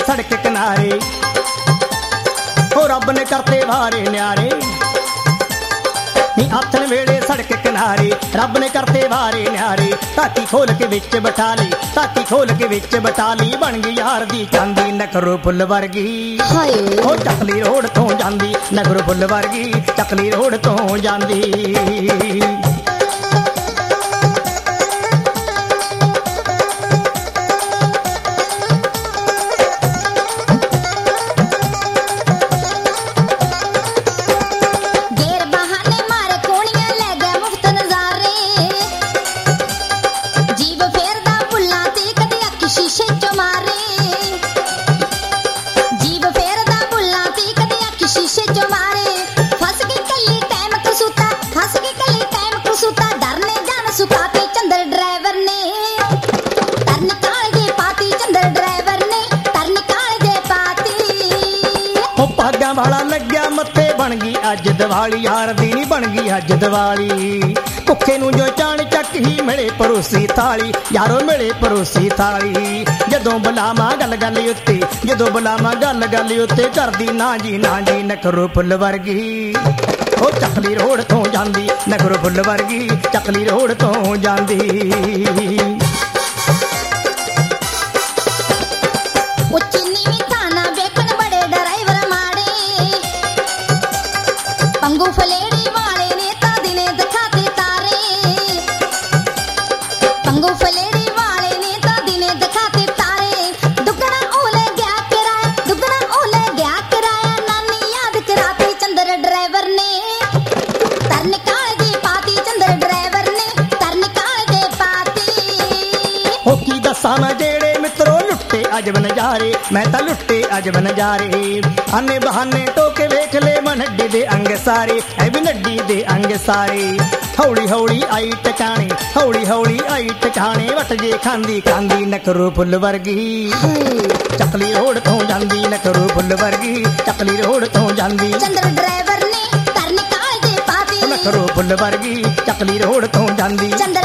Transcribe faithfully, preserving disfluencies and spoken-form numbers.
सड़क किनारे हो रब ने करते वारे न्यारे नी आथन वेले सड़क किनारे रब ने करते वारे न्यारे ताकी खोल के विच बिठा ली ताकी खोल के विच बिठा ली बन गई यार दी चांदी नखरो फुल वर्गी हो चकली रोड तो जांदी नखरो फुल वर्गी चकली रोड तो जांदी वाला लग्या मत्थे बन गई अज दिवाली यार दी नी बन गई अज दिवाली भुखे नू जो चाण चक ही मिले परोसी थाली यारो मिले परोसी थाली जदों बुलावा गल गल उत्ते जदों बुलावा गल गल उत्ते करदी ना जी ना जी नखरो फुल वर्गी ओ चकली रोड तो जांदी नखरो फुल वर्गी चकली रोड तो जांदी पंगू फलेड़ी वाले ने ता दिने दिखाते तारे पंगू फलेड़ी वाले ने ता दिने दिखाते तारे दुगना ओले गया किराया दुगना ओले गया किराया नानी याद कराती चंद्र ड्राइवर ने तर निकाल दे पाती चंद्र ड्राइवर ने तर निकाल दे पाती हो की दसा ना जेड़े मित्रों लुट्टे अजब नजारे मैं ता लुट्टे अजब नजारे आने बहाने टोके वेख ले मनड्डी दे अंग सारे ऐ भी नड्डी दे अंग सारे हौली हौली आई टकाने हौली हौली आई टकाने वट जे खांदी खांदी नखरो फुल वर्गी चकली रोड तो जांदी नखरो फुल वर्गी चकली रोड तो जांदी चंद्र ड्राइवर ने तर निकाल दे पाती नखरो फुल वर्गी चकली रोड तो जांदी